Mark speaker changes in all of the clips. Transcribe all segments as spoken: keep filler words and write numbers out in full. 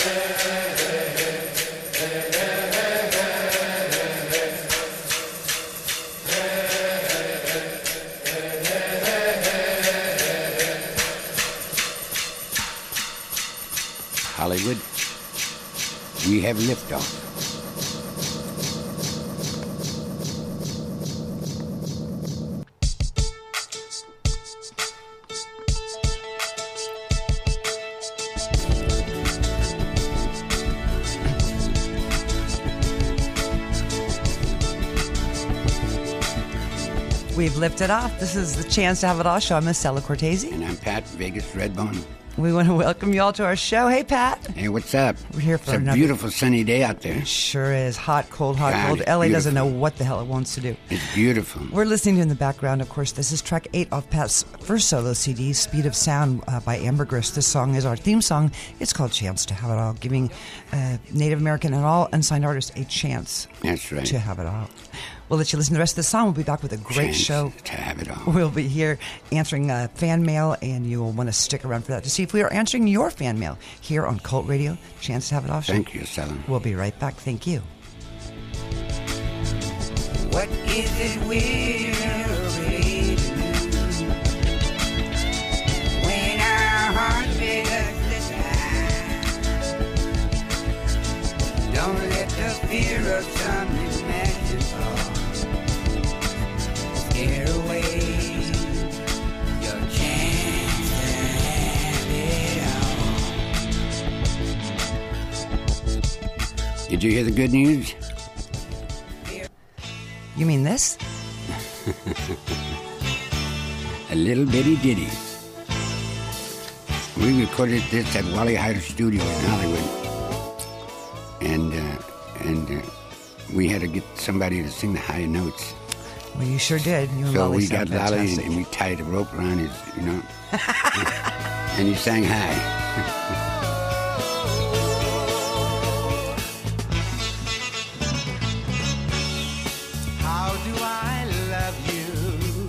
Speaker 1: Hollywood, we have liftoff.
Speaker 2: We've lifted off. This is the Chance to Have It All show. I'm Miss Stella Cortese.
Speaker 1: And I'm Pat, Vegas Redbone.
Speaker 2: We want to welcome you all to our show. Hey, Pat.
Speaker 1: Hey, what's up?
Speaker 2: We're here for
Speaker 1: it's a
Speaker 2: another...
Speaker 1: beautiful sunny day out there.
Speaker 2: It sure is. Hot, cold, hot,
Speaker 1: God,
Speaker 2: cold. L A
Speaker 1: beautiful.
Speaker 2: doesn't know what the hell it wants to do.
Speaker 1: It's beautiful.
Speaker 2: We're listening to in the background, of course, this is track eight off Pat's first solo C D, Speed of Sound uh, by Ambergris. This song is our theme song. It's called Chance to Have It All, giving uh, Native American and all unsigned artists a chance
Speaker 1: That's right.
Speaker 2: to have it all. We'll let you listen to the rest of the song. We'll be back with a great
Speaker 1: Chance
Speaker 2: show.
Speaker 1: to have it all.
Speaker 2: We'll be here answering uh, fan mail, and you will want to stick around for that to see if we are answering your fan mail here on Cult Radio. Chance to Have It All.
Speaker 1: Thank you, Stella.
Speaker 2: We'll be right back. Thank you.
Speaker 3: What is it we're afraid to do? When our hearts beg us to die, don't let the fear of something magical scare away your chance to have it all.
Speaker 1: Did you hear the good news?
Speaker 2: You mean this?
Speaker 1: A little bitty ditty. We recorded this at Wally Heider Studio in Hollywood. And, uh, and uh, we had to get somebody to sing the high notes.
Speaker 2: Well, you sure did. You and
Speaker 1: So
Speaker 2: Lolly
Speaker 1: we
Speaker 2: sound
Speaker 1: got Lolly and,
Speaker 2: fantastic.
Speaker 1: and we tied a rope around his, you know. And he sang high.
Speaker 4: How do I love you?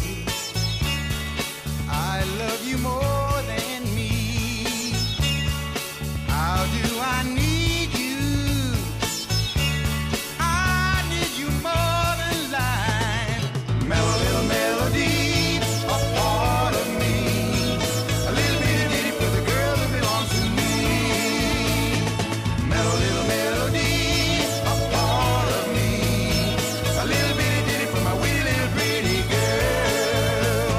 Speaker 4: I love you more than me. How do I need you? I need you more than life. Mellow little melody, a part of me. A little bitty ditty for the girl that belongs to me. Mellow little melody, a part of me. A little bitty ditty for my wee little pretty girl.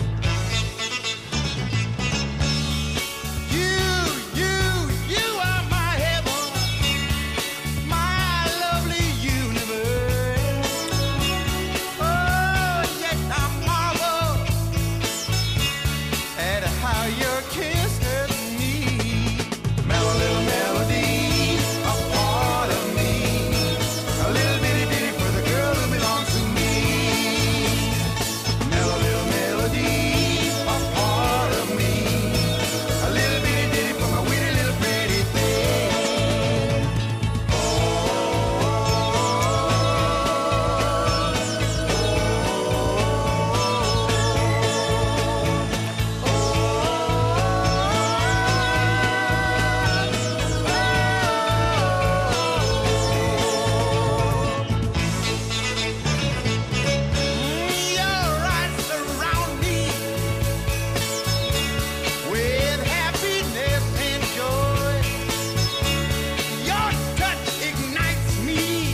Speaker 4: You, you, you are my heaven, my lovely universe. Oh, yet I marvel at how your kiss hurt me. Mellow little melody, a part of me. A little bitty ditty for the girl who belongs to me. Mellow little melody, a part of me. A little bitty ditty for my witty little pretty thing. Your eyes surround me with happiness and joy. Your touch ignites me,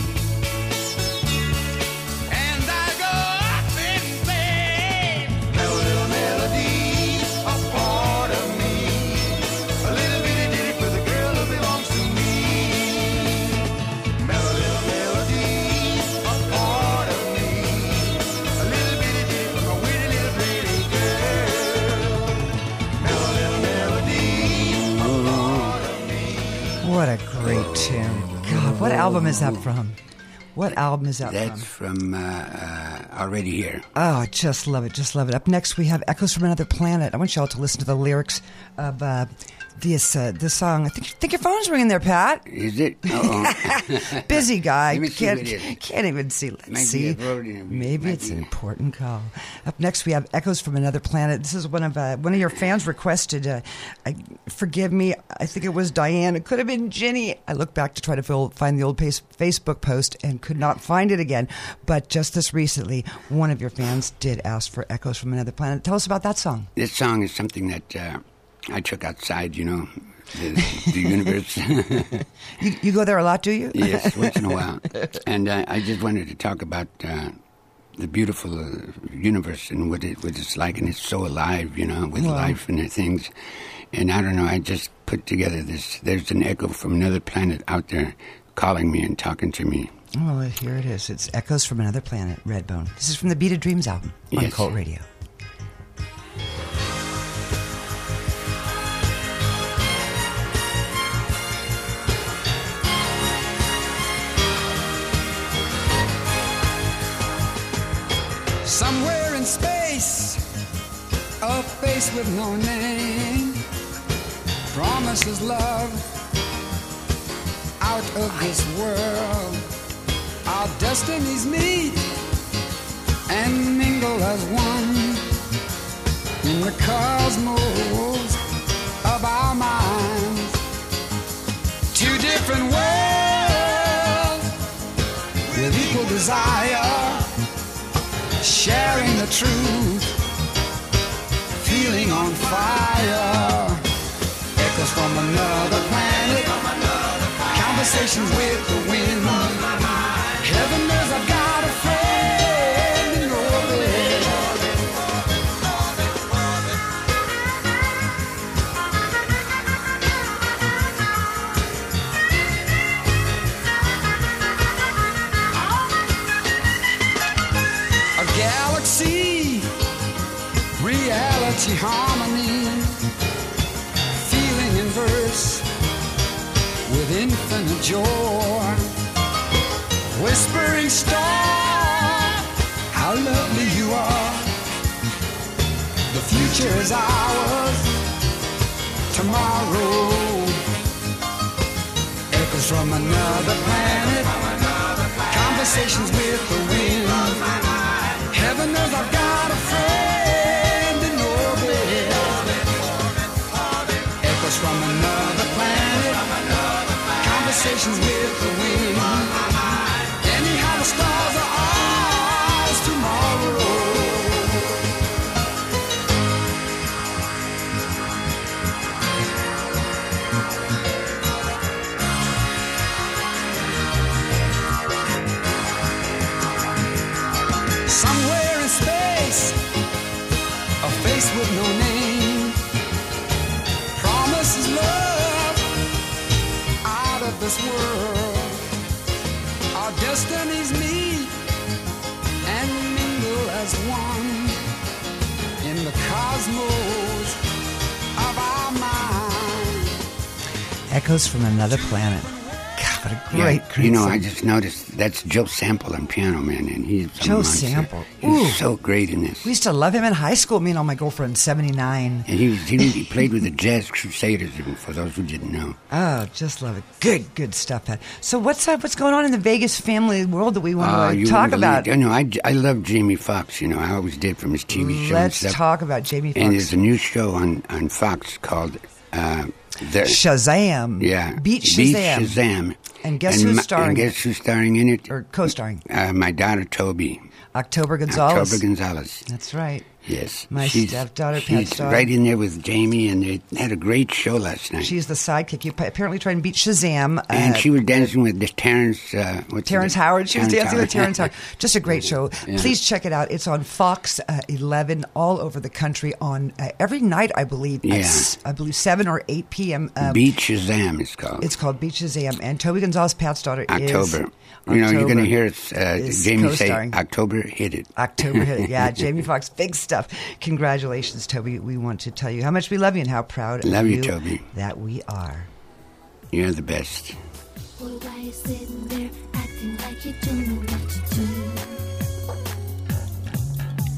Speaker 4: and I go up in flames. Mellow little melody, a part of me. A little bitty ditty for the girl who belongs to me. Mellow little melody, a part of me. A little bitty ditty for my witty little pretty girl. Mellow little melody, a part of me.
Speaker 2: What a great tune. God, what album is that from? What album is that
Speaker 1: That's
Speaker 2: from?
Speaker 1: from uh, uh, Already Here.
Speaker 2: Oh, I just love it. Just love it. Up next, we have Echoes from Another Planet. I want you all to listen to the lyrics of uh, This uh, this song. I think, think your phone's ringing there, Pat.
Speaker 1: Is it? Uh-oh.
Speaker 2: Busy guy.
Speaker 1: Let me see
Speaker 2: can't,
Speaker 1: what it is.
Speaker 2: can't even see. Let's
Speaker 1: Might be
Speaker 2: see.
Speaker 1: a road interview.
Speaker 2: Maybe
Speaker 1: Might
Speaker 2: it's
Speaker 1: be.
Speaker 2: an important call. Up next, we have Echoes from Another Planet. This is one of uh, one of your fans requested. Uh, I, forgive me. I think it was Diane. It could have been Ginny. I looked back to try to fill, find the old pace, Facebook post and could not find it again. But just this recently, one of your fans did ask for Echoes from Another Planet. Tell us about that song.
Speaker 1: This song is something that uh, I took outside, you know, the, the universe.
Speaker 2: You, you go there a lot, do you?
Speaker 1: Yes, once in a while. And uh, I just wanted to talk about uh, the beautiful uh, universe and what, it, what it's like, and it's so alive, you know, with
Speaker 2: Wow.
Speaker 1: life and the things. And I don't know, I just put together this, there's an echo from another planet out there calling me and talking to me.
Speaker 2: Oh, well, here it is. It's Echoes from Another Planet, Redbone. This is from the Beat of Dreams album on
Speaker 1: Yes.
Speaker 2: Cult Radio.
Speaker 3: Somewhere in space, a face with no name promises love out of this world. Our destinies meet and mingle as one in the cosmos of our minds. Two different worlds with equal desire, sharing the truth, feeling on fire. Echoes from another planet, conversations with the wind. Heaven knows I've got a friend in orbit. A galaxy, reality, harmony, feeling in verse with infinite joy. Whispering star, how lovely you are. The future is ours, tomorrow. Echoes from another planet, conversations with the wind. Heaven knows I've got a friend in orbit. Echoes from another planet, conversations with the wind. Anyhow, the stars are ours tomorrow. Somewhere in space, a face with no name promises love out of this world. Our destinies meet and mingle as one in the cosmos of our mind.
Speaker 2: Echoes from Another Planet. God, what a
Speaker 1: Yeah,
Speaker 2: great, great
Speaker 1: you know,
Speaker 2: song.
Speaker 1: I just noticed that's Joe Sample on piano, man, and he's a
Speaker 2: Joe
Speaker 1: monster.
Speaker 2: Sample.
Speaker 1: He's
Speaker 2: Ooh.
Speaker 1: so great in this.
Speaker 2: We used to love him in high school, me and all my girlfriends, seventy-nine.
Speaker 1: And he, was, he, he played with the Jazz Crusaders, for those who didn't know.
Speaker 2: Oh, just love it. Good, good stuff, Pat. So what's uh, what's going on in the Vegas family world that we want
Speaker 1: Uh,
Speaker 2: to
Speaker 1: you
Speaker 2: talk
Speaker 1: wouldn't
Speaker 2: about?
Speaker 1: believe- You know, I, I love Jamie Foxx, you know, I always did from his T V show
Speaker 2: Let's
Speaker 1: and stuff.
Speaker 2: talk about Jamie
Speaker 1: And
Speaker 2: Foxx.
Speaker 1: there's a new show on, on Fox called uh, the,
Speaker 2: Shazam.
Speaker 1: Yeah.
Speaker 2: Beat Shazam.
Speaker 1: Beat Shazam.
Speaker 2: And guess who's
Speaker 1: my-
Speaker 2: starring
Speaker 1: And
Speaker 2: in
Speaker 1: guess who's starring in it?
Speaker 2: Or co-starring.
Speaker 1: Uh, my daughter, Toby.
Speaker 2: October Gonzalez.
Speaker 1: October Gonzalez.
Speaker 2: That's right.
Speaker 1: Yes.
Speaker 2: My
Speaker 1: She's-
Speaker 2: stepdaughter,
Speaker 1: She's
Speaker 2: Pat's daughter.
Speaker 1: right in there with Jamie, and they had a great show last night.
Speaker 2: She's the sidekick. You apparently tried and beat Shazam.
Speaker 1: and
Speaker 2: uh,
Speaker 1: she was dancing with the Terrence. Uh, what's
Speaker 2: Terrence
Speaker 1: his name?
Speaker 2: Howard. She was
Speaker 1: Terrence
Speaker 2: dancing with Terrence
Speaker 1: Howard.
Speaker 2: Howard. Just a great show.
Speaker 1: Yeah.
Speaker 2: Please check it out. It's on Fox uh, eleven all over the country on uh, every night, I believe. At
Speaker 1: Yeah.
Speaker 2: s- I believe seven or eight p.m. Um,
Speaker 1: Beat Shazam is called.
Speaker 2: It's called Beat Shazam. And Toby Gonzalez, Pat's daughter, is...
Speaker 1: October. You know, you're going to hear it, uh,
Speaker 2: is
Speaker 1: Jamie say,
Speaker 2: co-starring.
Speaker 1: October hit it.
Speaker 2: October hit it. Yeah, Jamie Foxx, big stuff. Congratulations, Toby. We want to tell you how much we love you and how proud
Speaker 1: Love
Speaker 2: of
Speaker 1: you, Toby.
Speaker 2: that we are.
Speaker 1: You're the best.
Speaker 5: Boy, why you sitting there acting like you don't know what to do?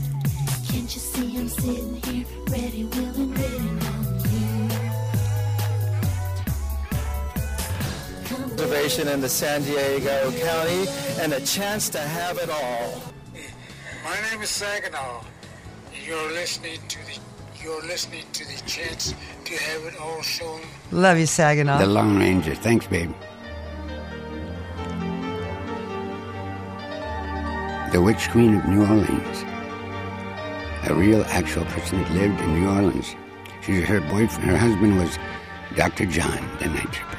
Speaker 5: Can't you see I'm sitting here, ready, willing, waiting on you?
Speaker 6: Conservation in the San Diego County, and a chance to have it all.
Speaker 7: My name is Saginaw. You're listening to the you're listening to the Chance to Have It All show.
Speaker 2: Love you, Saginaw.
Speaker 1: The Lone Ranger. Thanks, babe. The Witch Queen of New Orleans. A real, actual person that lived in New Orleans. She, her boyfriend, her husband was Doctor John, the Night Tripper.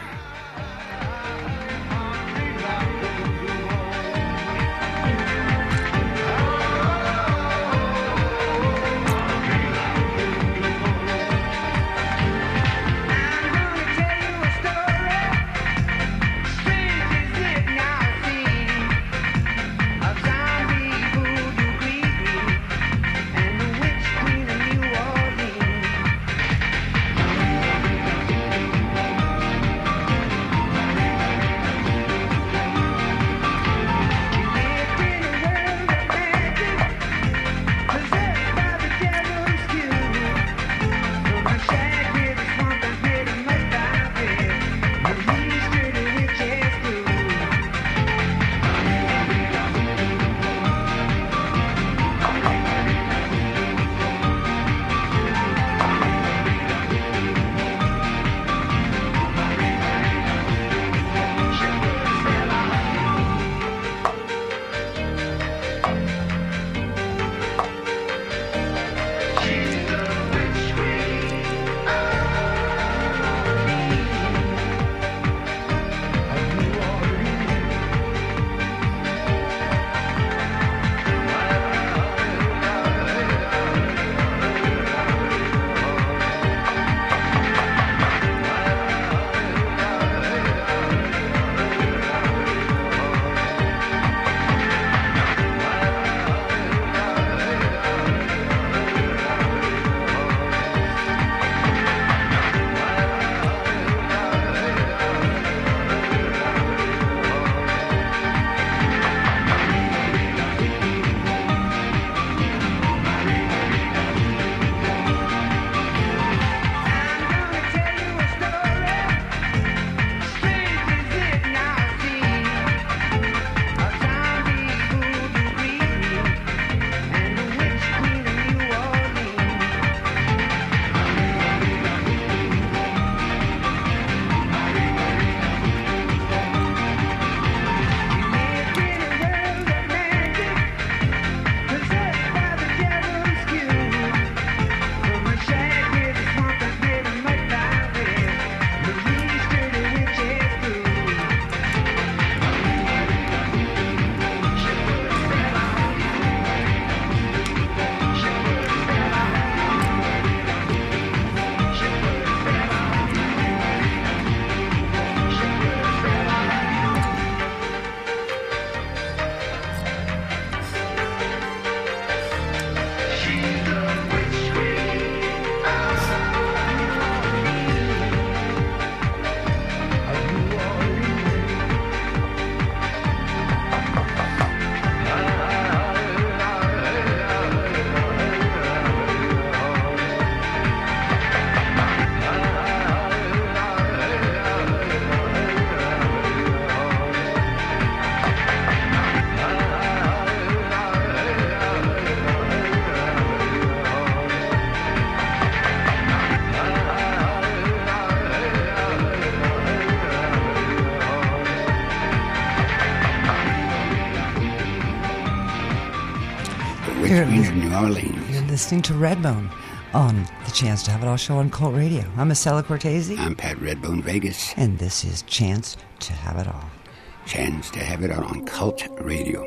Speaker 2: You're,
Speaker 1: Queen of New Orleans.
Speaker 2: You're listening to Redbone on the Chance to Have It All show on Cult Radio. I'm Estella Cortese.
Speaker 1: I'm Pat Redbone Vegas.
Speaker 2: And this is Chance to Have It All.
Speaker 1: Chance to Have It All on Cult Radio.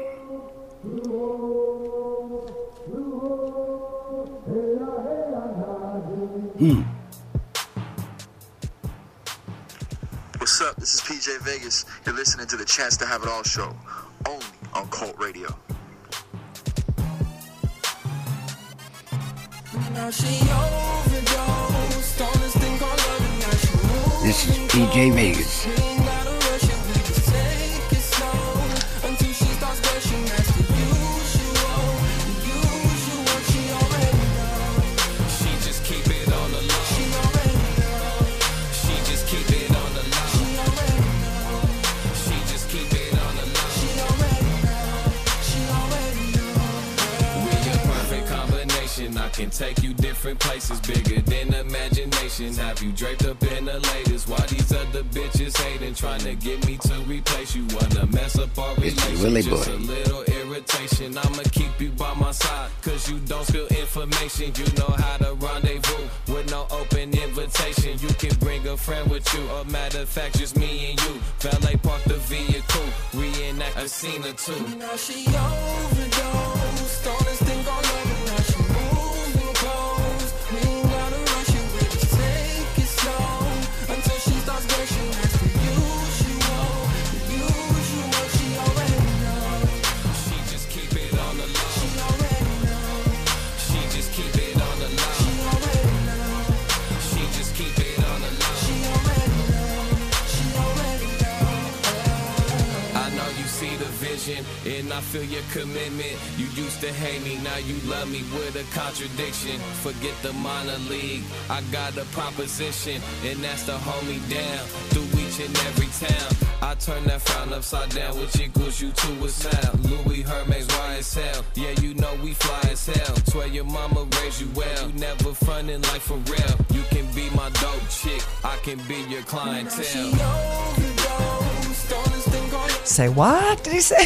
Speaker 1: Hmm.
Speaker 8: What's up? This is P J Vegas. You're listening to the Chance to Have It All show, only on Cult Radio.
Speaker 1: This is P J Vegas.
Speaker 9: take you different places, bigger than imagination. Have you draped up in the latest? Why these other bitches hating, trying to get me to replace you? Wanna mess up our relationship? Just a little irritation. I'ma keep you by my side, cause you don't spill information. You know how to rendezvous with no open invitation. You can bring a friend with you, or matter of fact, just me and you. Valet park the vehicle, reenact a scene or two.
Speaker 10: Now she overdosed on this thing called love, and now she moving close. We ain't gotta rush it, we just take it slow until she starts gushing. That's the usual, the usual. She already knows.
Speaker 9: She just keep it on the low.
Speaker 10: She already knows.
Speaker 9: She just keep it on the low.
Speaker 10: She already knows.
Speaker 9: She just keep it on the low.
Speaker 10: She already knows. She already knows.
Speaker 9: I know you see the vision, and I feel your commitment. You used to hate me, now you love me with a contradiction. Forget the minor league, I got a proposition, and that's to hold me down through each and every town. I turn that frown upside down, which equals you to a sound. Louis Hermes, Y S L, yeah, you know we fly as hell. Swear your mama raised you well, you never frontin' like for real. You can be my dope chick, I can be your clientele.
Speaker 10: She overdosed on this thing called love.
Speaker 2: Say what? Did he say?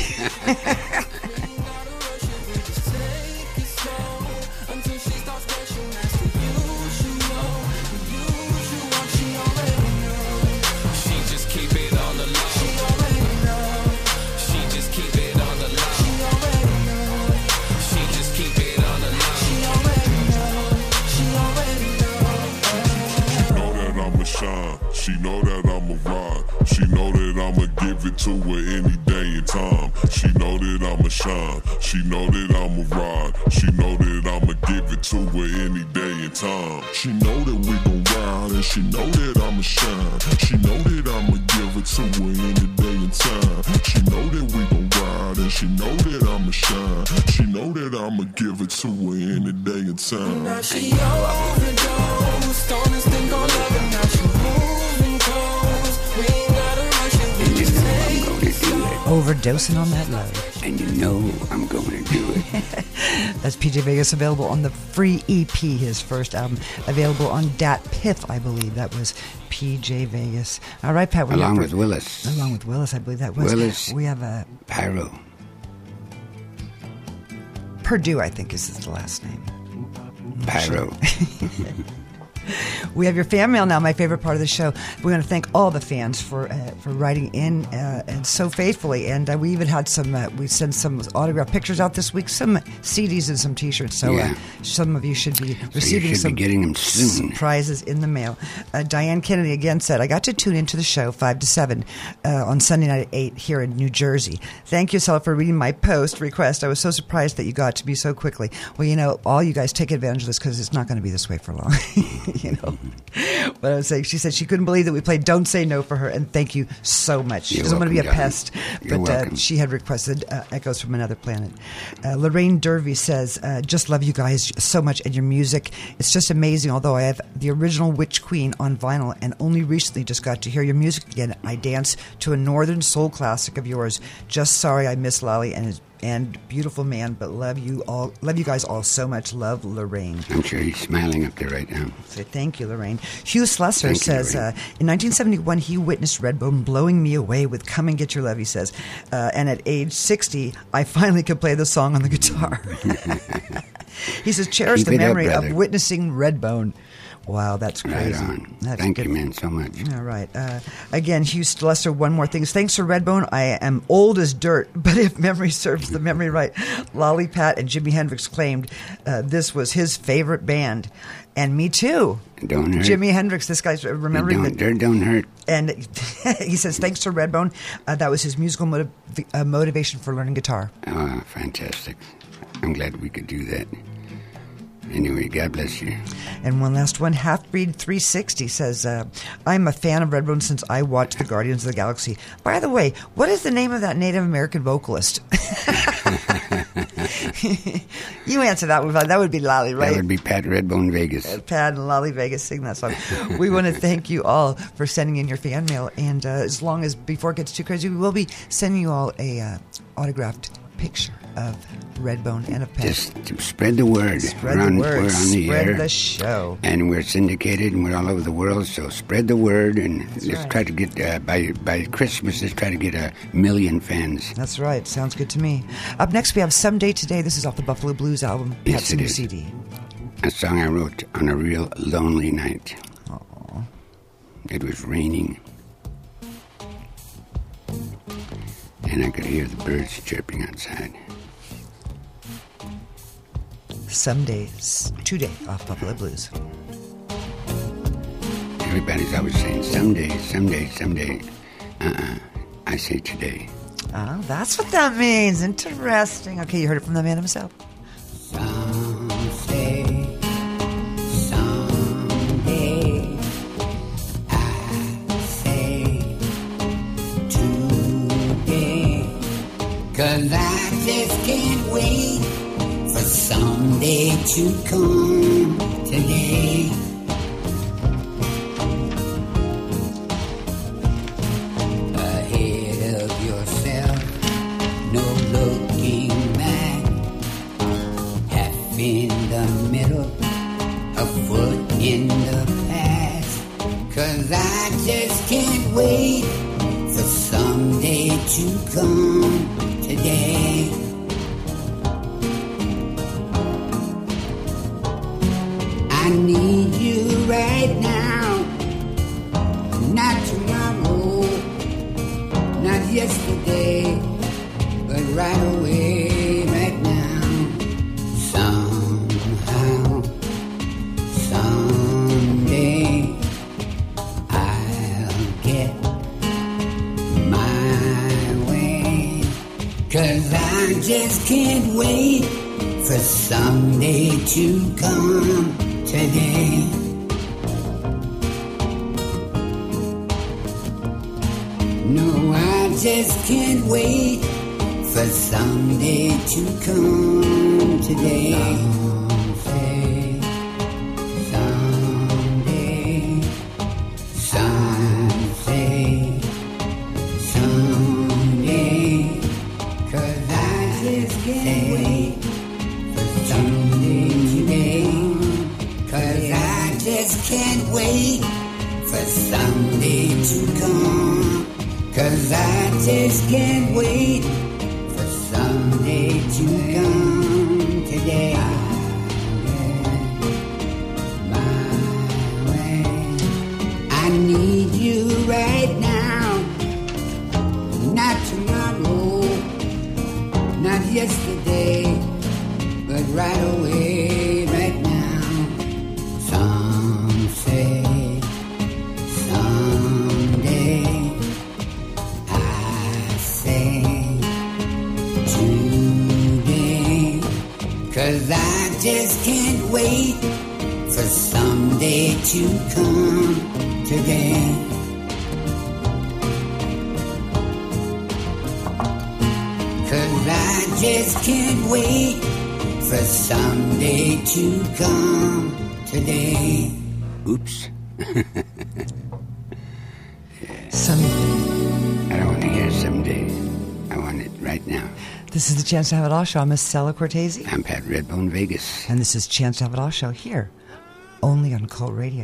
Speaker 11: She know that I'ma ride. She know that I'ma give it to her any day and time. She know that I'ma shine. She know that I'ma ride. She know that I'ma give it to her any day and time. She know that we gon' ride, and she know that I'ma shine. She know that I'ma give it to her any day and time. She know that we gon' ride, and she know that I'ma shine. She know that I'ma give it to her any day and time.
Speaker 10: Now she overdosed on this thing called love, and now she moving close. We ain't gotta rush it, we just take it slow.
Speaker 2: Overdosing on that love.
Speaker 1: And you know I'm going to do it.
Speaker 2: That's P J Vegas, available on the free E P, his first album, available on Dat Piff, I believe. That was P J Vegas. All right, Pat.
Speaker 1: Along
Speaker 2: have,
Speaker 1: with Willis.
Speaker 2: Along with Willis, I believe that was.
Speaker 1: Willis.
Speaker 2: We have a...
Speaker 1: Pyro.
Speaker 2: Purdue, I think, is the last name.
Speaker 1: Pyro.
Speaker 2: We have your fan mail now, my favorite part of the show. We want to thank all the fans for uh, for writing in uh, and so faithfully. And uh, we even had some, uh, we sent some autographed pictures out this week, some C Ds and some T-shirts. So
Speaker 1: yeah.
Speaker 2: uh, some of you should be
Speaker 1: so
Speaker 2: receiving
Speaker 1: you should
Speaker 2: some
Speaker 1: be getting them soon.
Speaker 2: Prizes in the mail. Uh, Diane Kennedy again said, I got to tune into the show five to seven uh, on Sunday night at eight here in New Jersey. Thank you, Sal, for reading my post request. I was so surprised that you got to me so quickly. Well, you know, all you guys take advantage of this because it's not going to be this way for long. You know. What I was saying, she said she couldn't believe that we played "Don't Say No" for her, and thank you so much. She
Speaker 1: You're
Speaker 2: doesn't want to be a
Speaker 1: welcome,
Speaker 2: pest,
Speaker 1: You're
Speaker 2: but uh,
Speaker 1: welcome.
Speaker 2: she had requested uh, "Echoes from Another Planet." Uh, Lorraine Dervey says, uh, "Just love you guys so much, and your music. It's just amazing. Although I have the original Witch Queen on vinyl, and only recently just got to hear your music again, I dance to a Northern soul classic of yours. Just sorry I miss Lolly and his." And beautiful man, but love you all, love you guys all so much. Love, Lorraine.
Speaker 1: I'm sure he's smiling up there right now.
Speaker 2: So thank you, Lorraine. Hugh Slusser
Speaker 1: Thank you,
Speaker 2: says, uh, in nineteen seventy-one, he witnessed Redbone blowing me away with "Come and Get Your Love," he says. Uh, and at age sixty, I finally could play the song on the guitar. He says, cherish
Speaker 1: Keep
Speaker 2: the
Speaker 1: it up,
Speaker 2: memory
Speaker 1: brother.
Speaker 2: of witnessing Redbone. Wow, that's crazy.
Speaker 1: Right on.
Speaker 2: That's
Speaker 1: Thank
Speaker 2: good.
Speaker 1: you, man, so much.
Speaker 2: All right. Uh, again, Hugh Lester, one more thing. Thanks for Redbone. I am old as dirt, but if memory serves the memory right, Lolly Pat and Jimi Hendrix claimed uh, this was his favorite band. And me too.
Speaker 1: Don't hurt.
Speaker 2: Jimi Hendrix, this guy's remembering
Speaker 1: Don't,
Speaker 2: that.
Speaker 1: don't hurt.
Speaker 2: And he says, thanks to Redbone. Uh, that was his musical motiv- uh, motivation for learning guitar.
Speaker 1: Oh, fantastic. I'm glad we could do that. Anyway, God bless you.
Speaker 2: And one last one, Halfbreed three sixty says, uh, I'm a fan of Redbone since I watched the Guardians of the Galaxy. By the way, what is the name of that Native American vocalist? You answer that one. That would be Lolly, right?
Speaker 1: That would be Pat Redbone Vegas.
Speaker 2: Uh, Pat and Lolly Vegas sing that song. We want to thank you all for sending in your fan mail. And uh, as long as, before it gets too crazy, we will be sending you all a uh, autographed picture of Redbone and of Pat.
Speaker 1: Just to spread the word.
Speaker 2: Spread
Speaker 1: we're on,
Speaker 2: the word.
Speaker 1: We're on the
Speaker 2: Spread
Speaker 1: air.
Speaker 2: the show.
Speaker 1: And we're syndicated and we're all over the world, so spread the word and
Speaker 2: That's
Speaker 1: let's
Speaker 2: right.
Speaker 1: try to get, uh, by by Christmas, let's try to get a million fans.
Speaker 2: That's right. Sounds good to me. Up next, we have Someday Today. This is off the Buffalo Blues album,
Speaker 1: Yes,
Speaker 2: Pat's
Speaker 1: it
Speaker 2: new
Speaker 1: is.
Speaker 2: C D.
Speaker 1: A song I wrote on a real lonely night.
Speaker 2: Aww.
Speaker 1: It was raining. And I could hear the birds chirping outside.
Speaker 2: Someday, s- today, off Buffalo Blues.
Speaker 1: Everybody's always saying, someday, someday, someday. Uh-uh. I say today.
Speaker 2: Oh, that's what that means. Interesting. Okay, you heard it from the man himself.
Speaker 3: Someday, someday, I say today, 'cause I just can't wait for someday to come today. Ahead of yourself, no looking back. Half in the middle, a foot in the past. 'Cause I just can't wait for someday to come today. I need you right now, not tomorrow, not yesterday, but right away, right now. Somehow, someday, I'll get my way. 'Cause I just can't wait for someday to come today. No, I just can't wait for someday to come today. Someday, someday, someday, 'cause I just can't wait for someday today. 'Cause I just can't wait for someday to come. 'Cause I just can't wait for someday to come today. My way. I need you right now, not tomorrow, not yesterday, but right away, right now. Some say someday, I say today. 'Cause I just can't wait for someday to come today. Cause I just can't wait for someday to come today.
Speaker 1: Oops.
Speaker 2: Someday.
Speaker 1: I don't want to hear someday. I want it right now.
Speaker 2: This is the Chance to Have It All show. I'm Miss Stella Cortese.
Speaker 1: I'm Pat Redbone Vegas.
Speaker 2: And this is Chance to Have It All show here, only on Cult Radio.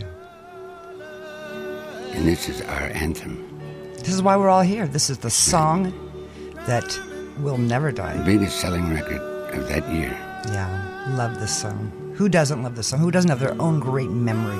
Speaker 1: And this is our anthem.
Speaker 2: This is why we're all here. This is the song that will never die.
Speaker 1: The biggest selling record of that year.
Speaker 2: Yeah, love this song. Who doesn't love this song? Who doesn't have their own great memory?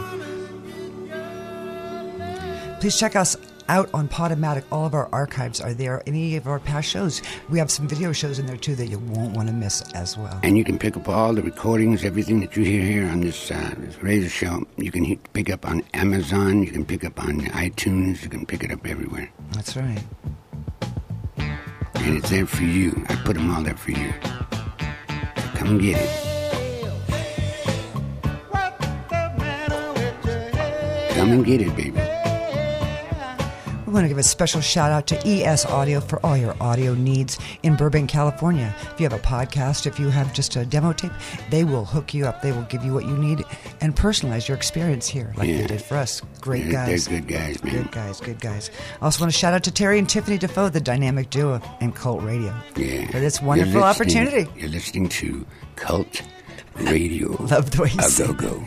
Speaker 2: Please check us out on Podomatic. All of our archives are there. Any of our past shows. We have some video shows in there too that you won't want to miss as well.
Speaker 1: And you can pick up all the recordings, everything that you hear here on this, uh, this radio show. You can he- pick up on Amazon. You can pick up on iTunes. You can pick it up everywhere.
Speaker 2: That's right.
Speaker 1: And it's there for you. I put them all there for you. So come and get it. Come and get it, baby.
Speaker 2: We want to give a special shout out to E S Audio for all your audio needs in Burbank, California. If you have a podcast, if you have just a demo tape, they will hook you up. They will give you what you need and personalize your experience here like
Speaker 1: Yeah.
Speaker 2: they did for us. Great
Speaker 1: They're-
Speaker 2: guys.
Speaker 1: they're good guys, man.
Speaker 2: Good guys, good guys. I also want to shout out to Terry and Tiffany Defoe, the dynamic duo and Cult Radio.
Speaker 1: Yeah.
Speaker 2: For this
Speaker 1: You're
Speaker 2: wonderful
Speaker 1: listening-
Speaker 2: opportunity.
Speaker 1: You're listening to Cult Radio.
Speaker 2: Love the way you
Speaker 1: A
Speaker 2: say
Speaker 1: go go.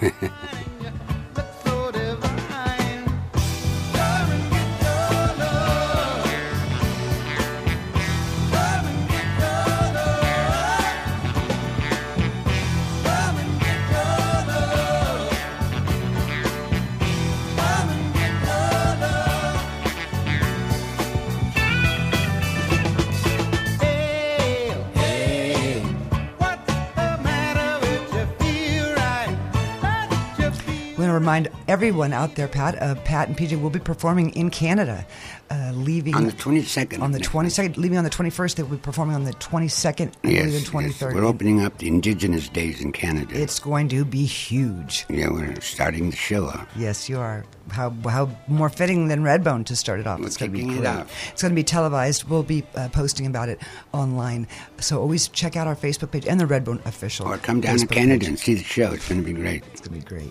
Speaker 2: We want to remind everyone out there, Pat, uh, Pat and P J will be performing in Canada, uh, leaving
Speaker 1: On the twenty-second.
Speaker 2: on the twenty-second, leaving on the twenty-first. They will be performing on the twenty-second, I
Speaker 1: Yes,
Speaker 2: believe, and
Speaker 1: yes.
Speaker 2: twenty-third.
Speaker 1: We're opening up the Indigenous Days in Canada.
Speaker 2: It's going to be huge.
Speaker 1: Yeah, we're starting the show off.
Speaker 2: Yes, you are. How how more fitting than Redbone to start it off.
Speaker 1: We're
Speaker 2: It's going to be
Speaker 1: kicking it
Speaker 2: great.
Speaker 1: off.
Speaker 2: It's going to be televised. We'll be uh, posting about it online. So always check out our Facebook page and the Redbone official.
Speaker 1: Or come down to
Speaker 2: Facebook
Speaker 1: Canada
Speaker 2: page.
Speaker 1: and see the show. It's going to be great.
Speaker 2: It's going to be great.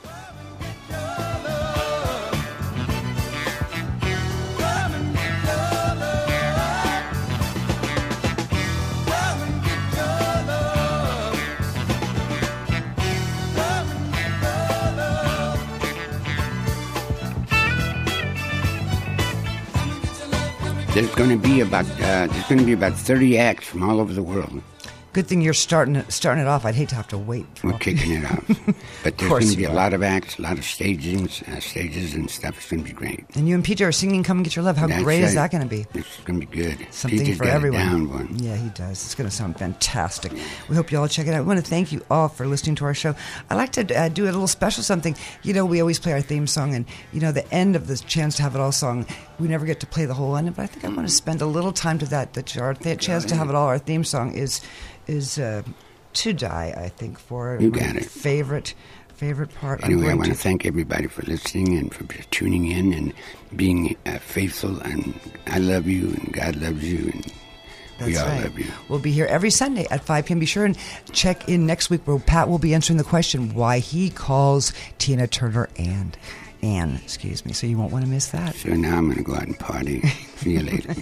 Speaker 1: There's going to be about uh, there's going to be about thirty acts from all over the world.
Speaker 2: Good thing you're starting it, starting it off. I'd hate to have to wait. For
Speaker 1: We're
Speaker 2: all-
Speaker 1: kicking it off. But there's
Speaker 2: course
Speaker 1: going to be
Speaker 2: you
Speaker 1: a
Speaker 2: are.
Speaker 1: lot of acts, a lot of stagings, uh, stages and stuff. It's going to be great.
Speaker 2: And you and P J are singing "Come and Get Your Love." How
Speaker 1: That's
Speaker 2: great is
Speaker 1: right.
Speaker 2: that going to be?
Speaker 1: It's going to be good.
Speaker 2: Something
Speaker 1: P J's
Speaker 2: for
Speaker 1: got it
Speaker 2: everyone.
Speaker 1: down, boy.
Speaker 2: Yeah, he does. It's going to sound fantastic. We hope you all check it out. We want to thank you all for listening to our show. I like to uh, do a little special something. You know, we always play our theme song, and you know, the end of the Chance to Have It All song, we never get to play the whole end. But I think I want to spend a little time to that. That our th- Chance to Have It All, our theme song is is uh, "To Die." I think for
Speaker 1: You
Speaker 2: my
Speaker 1: got it.
Speaker 2: favorite favorite part. I'm
Speaker 1: Anyway, I
Speaker 2: going
Speaker 1: want to
Speaker 2: to-
Speaker 1: thank everybody for listening and for tuning in and being uh, faithful. And I love you, and God loves you, and we
Speaker 2: That's
Speaker 1: all
Speaker 2: right.
Speaker 1: love you.
Speaker 2: We'll be here every Sunday at five p.m. Be sure and check in next week where Pat will be answering the question why he calls Tina Turner and Anne. Excuse me. So you won't want to miss that.
Speaker 1: So now I'm going to go out and party. See you later.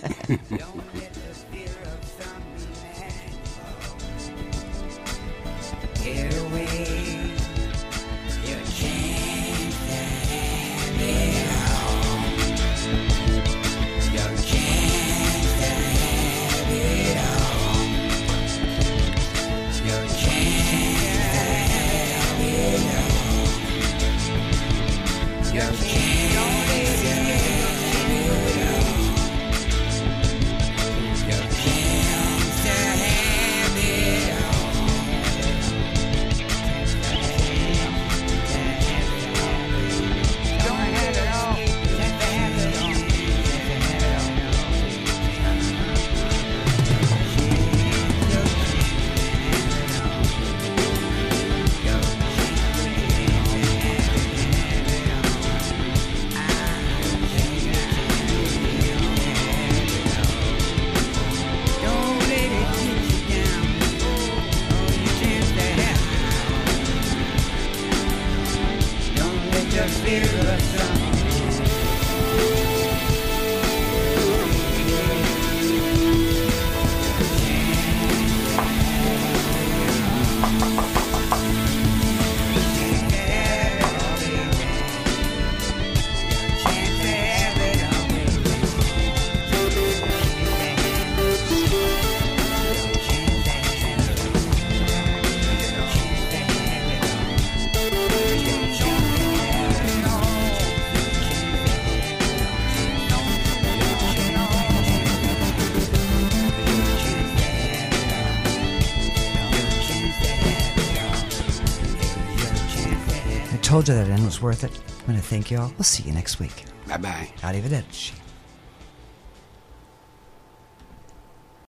Speaker 3: Get away, your chance to have it all. Your chance to have it all. Your chance to have it all. Your chance to have it all. Your chance to have it all. Don't let it get you down. Oh, you chance to have it. Don't let your fear of something.
Speaker 2: I told you that end was worth it. I'm going to thank you all. We'll see you next week.
Speaker 1: Bye-bye.
Speaker 2: Arrivederci.